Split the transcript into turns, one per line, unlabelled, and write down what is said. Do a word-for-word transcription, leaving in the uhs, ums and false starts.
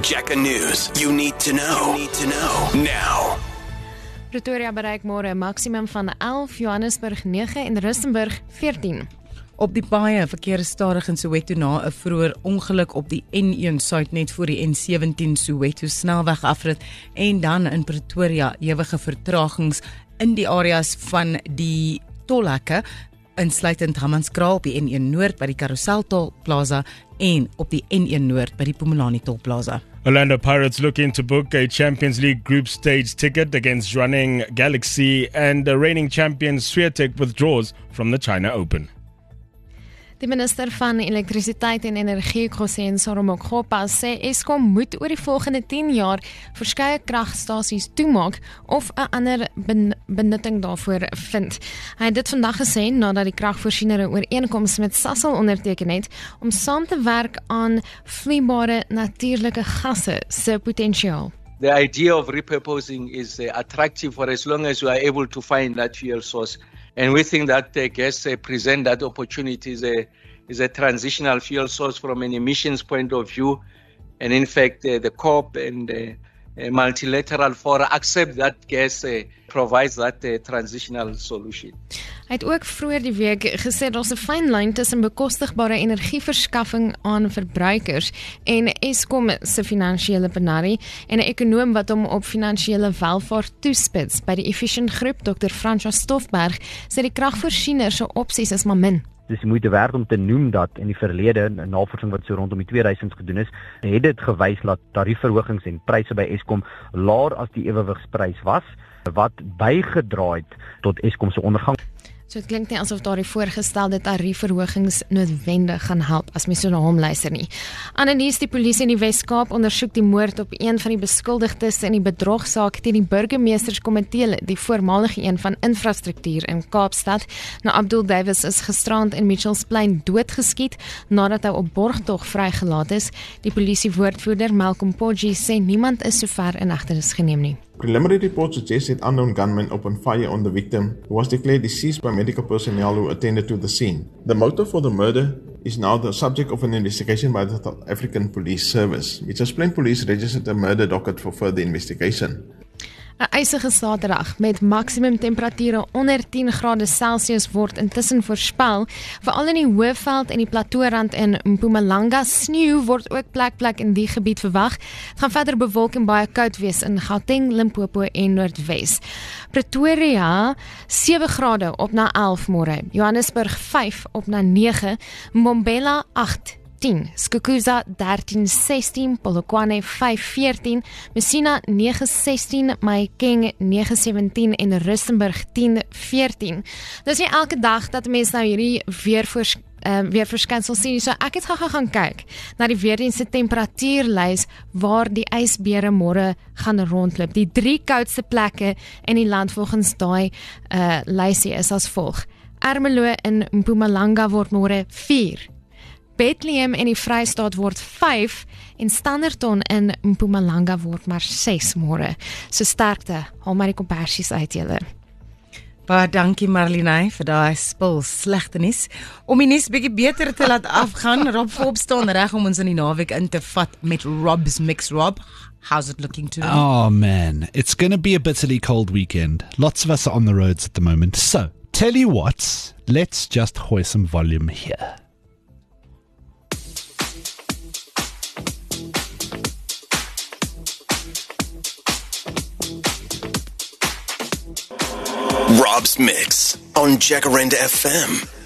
Jacker News. You need to know. You need to know. Now.
Pretoria bereik môre 'n maksimum van elf, Johannesburg nege en Rustenburg veertien.
Op die paaie verkeer is stadig in Soweto na 'n vroeër ongeluk op die N een suid net voor die N sewentien Soweto snelweg afrit en dan in Pretoria ewige vertragings in die areas van die tolhekke, insluitend Hammanskraal op die N een Noord by die Carousel Tolplaza en op die N een Noord by die Pumulani Tolplaza.
Orlando Pirates looking to book a Champions League group stage ticket against running Galaxy, and the reigning champion Swiatek withdraws from the China Open.
Die minister van elektrisiteit en energie, Hossein Soromokgopa, sê Eskom moet oor die volgende tien jaar verskeie kragstasies toemaak of 'n ander ben, benutting daarvoor vind. Hy het dit vandag gesê nadat die kragvoorsiener 'n ooreenkoms met Sasol onderteken het om saam te werk aan vloeibare natuurlike gasse se potensiaal.
The idea of repurposing is uh, attractive for as long as we are able to find that fuel source. And we think that the gas uh, present that opportunity is a, is a transitional fuel source from an emissions point of view. And in fact, uh, the COP and the uh, multilateral fora accept that gas uh, provides that uh, transitional solution.
Hy het ook vroeër die week gesê daar's 'n fyn lyn tussen bekostigbare energieverskaffing aan verbruikers en Eskom se finansiële penarie, en 'n ekonoom wat hom op finansiële welvaart toespits by die Efficient Groep, Dokter Francois Stoffberg, sê die kragvoorsiener se opsies is maar min.
Dis die moeite werd om te noem dat in die verlede, 'n navorsing wat so rondom die tweeduisend gedoen is, het dit gewys dat tariefverhogings en pryse by Eskom laer as die ewewigsprys was, wat bygedra het tot Eskom se ondergang.
So dit klink nie asof daar die voorgestelde tariefverhogings noodwendig gaan help as mens so na hom luister nie. Ander nuus, die polisie in die Wes-Kaap ondersoek die moord op een van die beskuldigdes in die bedrogsaak teen die burgemeesterskomitee, die voormalige een van infrastruktuur in Kaapstad. Nou, Abdul Davis is gisterand in Mitchells Plain doodgeskiet nadat hy op borgtog vrygelaat is. Die polisiewoordvoerder Malcolm Poggi sê niemand is sover in hegtenis geneem nie.
Preliminary reports suggest that unknown gunmen opened fire on the victim, who was declared deceased by medical personnel who attended to the scene. The motive for the murder is now the subject of an investigation by the South African Police Service. Mitchells Plain Police registered a murder docket for further investigation.
'n Ysige Saterdag met maksimum temperature onder tien grade Celsius word intussen voorspel. Veral in die Hoëveld en die Plateaurand in Mpumalanga. Sneeu word ook plek plek in die gebied verwag. Het gaan verder bewolk en baie koud wees in Gauteng, Limpopo en Noordwes. Pretoria sewe grade op na elf môre. Johannesburg vyf op na nege. Mbombela agt. tien, Skukuza dertien sestien, Polokwane vyf veertien, Messina nege sestien, Mahikeng nege sewentien en Rustenburg tien veertien. Dis nie elke dag dat mense nou hierdie weervoors, uh, weerverskynsel sien, so ek het gou gaan kyk na die weerdienste temperatuurlys waar die ysbere môre gaan rondloop. Die drie koudste plekke in die land volgens daai uh, lysie is as volg. Ermelo in Mpumalanga word môre vier. Bethlehem in die Vrystaat word vyf en Standerton in Mpumalanga word maar ses môre. So sterkte, haal maar die kompersies uit julle.
Baie dankie Marlene vir daai spul slegtenis. Om die nuus bietjie beter te laat afgaan, Rob Forbes staan reg om ons in die naweek in te vat met Rob's Mix. Rob, how's it looking today?
Oh man, it's going to be a bitterly cold weekend. Lots of us are on the roads at the moment. So, tell you what, let's just hoist some volume here.
Rob's Mix on Jacaranda F M.